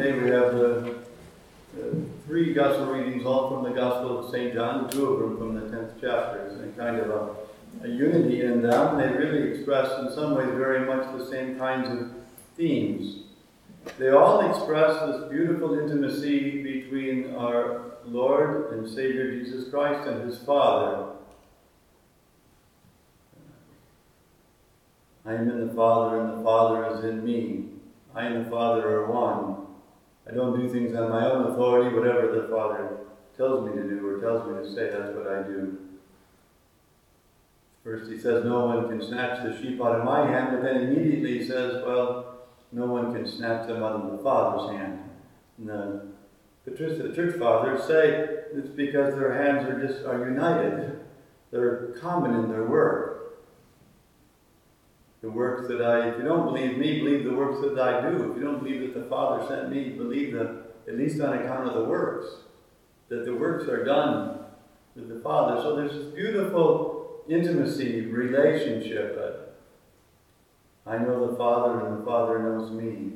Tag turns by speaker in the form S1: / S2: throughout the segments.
S1: today we have three gospel readings, all from the Gospel of St. John, two of them from the 10th chapter. It's a kind of a unity in them. They really express in some ways very much the same kinds of themes. They all express this beautiful intimacy between our Lord and Savior Jesus Christ and His Father. I am in the Father, and the Father is in me. I and the Father are one. I don't do things on my own authority. Whatever the Father tells me to do or tells me to say, that's what I do. First he says, no one can snatch the sheep out of my hand, but then immediately he says, well, no one can snatch them out of the Father's hand. And the church fathers say it's because their hands are united. They're common in their work. The works that if you don't believe me, believe the works that I do. If you don't believe that the Father sent me, believe them, at least on account of the works. That the works are done with the Father. So there's this beautiful intimacy, relationship. I know the Father and the Father knows me.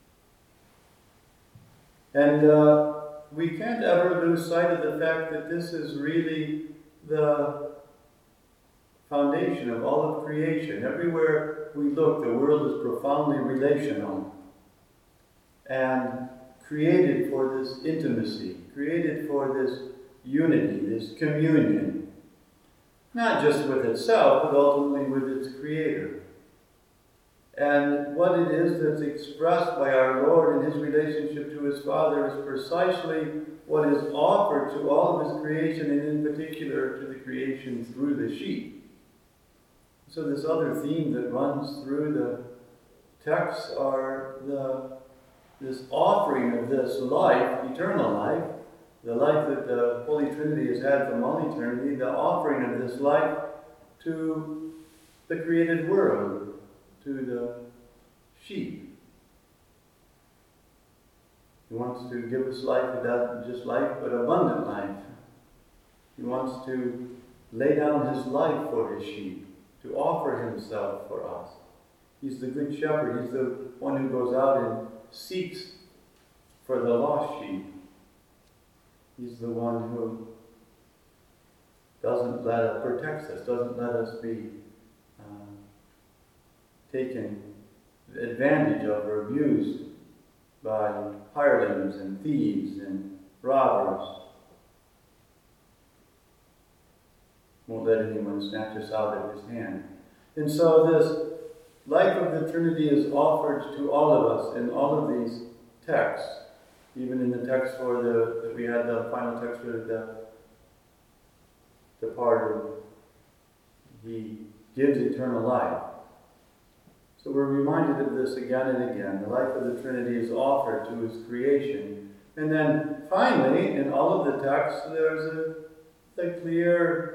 S1: And we can't ever lose sight of the fact that this is really the foundation of all of creation. Everywhere we look, the world is profoundly relational and created for this intimacy, created for this unity, this communion, not just with itself, but ultimately with its Creator. And what it is that's expressed by our Lord in His relationship to His Father is precisely what is offered to all of His creation, and in particular to the creation through the sheep. So this other theme that runs through the texts are this offering of this life, eternal life, the life that the Holy Trinity has had from all eternity, the offering of this life to the created world, to the sheep. He wants to give us life, but not just life, but abundant life. He wants to lay down His life for His sheep, to offer Himself for us. He's the good shepherd. He's the one who goes out and seeks for the lost sheep. He's the one who protects us, doesn't let us be taken advantage of or abused by hirelings and thieves and robbers. Won't let anyone snatch us out of His hand. And so this life of the Trinity is offered to all of us in all of these texts. Even in the text that we had the final text for the departed, He gives eternal life. So we're reminded of this again and again. The life of the Trinity is offered to His creation. And then finally, in all of the texts, there's a clear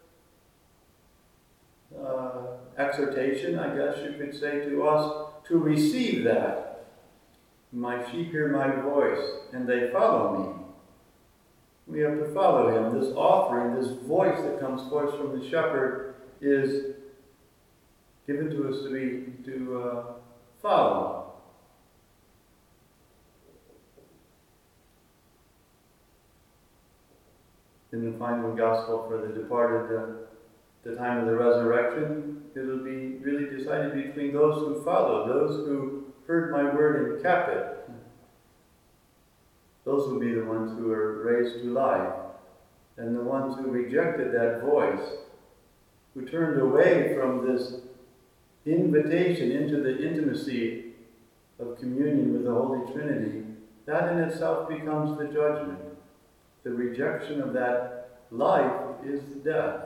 S1: exhortation, I guess you could say, to us to receive that. My sheep hear my voice, and they follow me. We have to follow Him. This offering, this voice that comes forth from the shepherd is given to us to follow. In the final gospel for the departed, the time of the resurrection, it'll be really decided between those who follow, those who heard my word and kept it. Those will be the ones who are raised to life. And the ones who rejected that voice, who turned away from this invitation into the intimacy of communion with the Holy Trinity, that in itself becomes the judgment. The rejection of that life is death.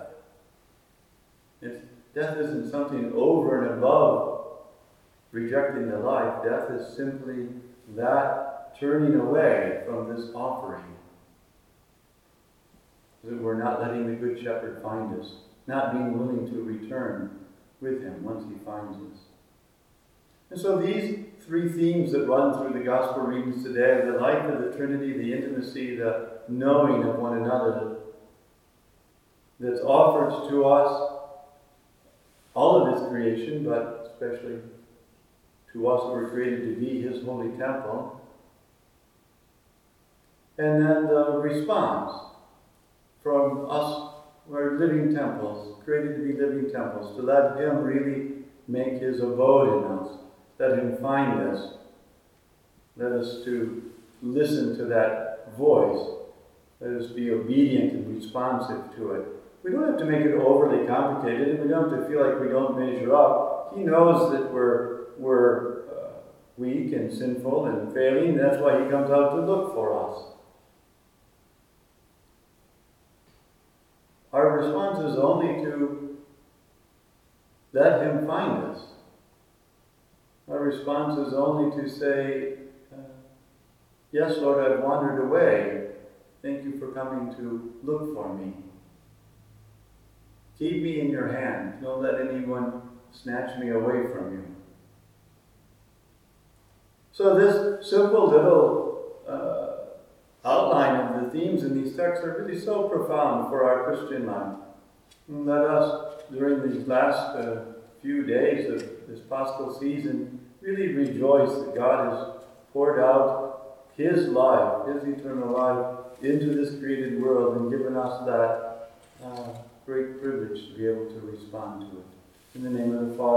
S1: Death isn't something over and above rejecting the life. Death is simply that turning away from this offering. That we're not letting the Good Shepherd find us, not being willing to return with Him once He finds us. And so these three themes that run through the Gospel readings today, the life of the Trinity, the intimacy, the knowing of one another, that's offered to us, all of His creation, but especially to us who were created to be His holy temple, And then the response from us, we're living temples, created to be living temples, to let Him really make His abode in us, let Him find us, let us to listen to that voice, let us be obedient and responsive to it. We don't have to make it overly complicated, and we don't have to feel like we don't measure up. He knows that we're weak and sinful and failing. That's why He comes out to look for us. Our response is only to let Him find us. Our response is only to say, yes, Lord, I've wandered away. Thank you for coming to look for me. Keep me in your hand. Don't let anyone snatch me away from you. So this simple little outline of the themes in these texts are really so profound for our Christian life. And let us, during these last few days of this Paschal season, really rejoice that God has poured out His life, His eternal life, into this created world and given us that great privilege to be able to respond to it. In the name of the Father,